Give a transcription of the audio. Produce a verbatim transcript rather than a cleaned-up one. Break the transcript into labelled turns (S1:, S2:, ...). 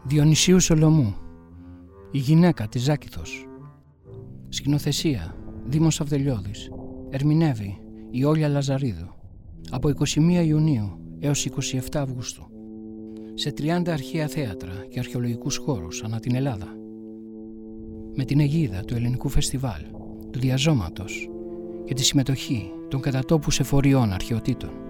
S1: Διονυσίου Σολομού. Η γυναίκα της Ζάκηθος. Σκηνοθεσία Δήμος Αυδελιώδης. Ερμηνεύει η Όλια Λαζαρίδου. Από είκοσι μία Ιουνίου έως είκοσι επτά Αυγούστου. Σε τριάντα αρχαία θέατρα και αρχαιολογικούς χώρους ανά την Ελλάδα. Με την αιγίδα του Ελληνικού Φεστιβάλ, του Διαζώματος και τη συμμετοχή των κατατόπους εφοριών αρχαιοτήτων.